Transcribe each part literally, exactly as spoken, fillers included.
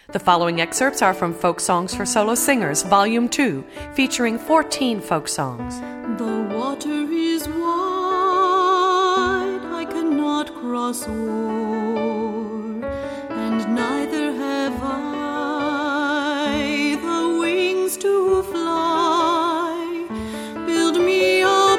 The following excerpts are from Folk Songs for Solo Singers, Volume two, featuring fourteen folk songs. The water is wide, I cannot cross o'er, and neither have I the wings to fly. Build me a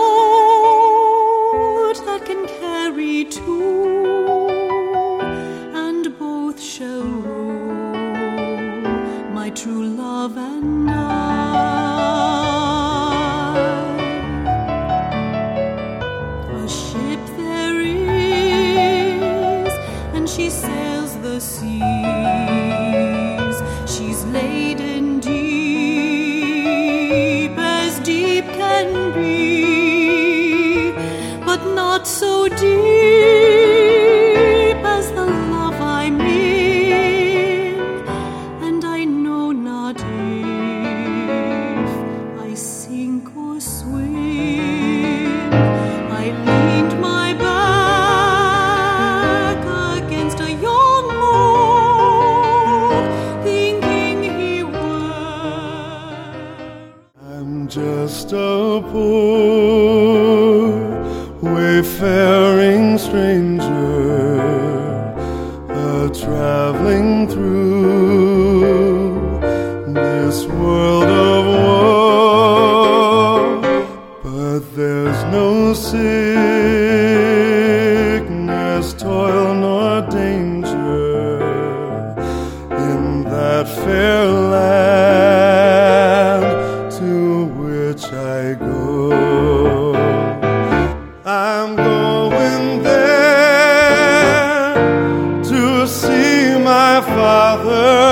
boat that can carry two, and both shall row, my true love and I. A ship there is, and she sails the seas. She's laden deep as deep can be, but not so deep as the love I'm in, and I know not if I sink or swim. I leaned my back against a young oak, thinking he were. I'm just a poor wayfaring stranger, a traveling through this world of woe. But there's no sickness, toil, nor danger in that fair land to which I go. I'm going there to see my father.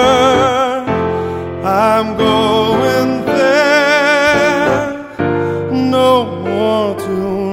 I'm going there no more to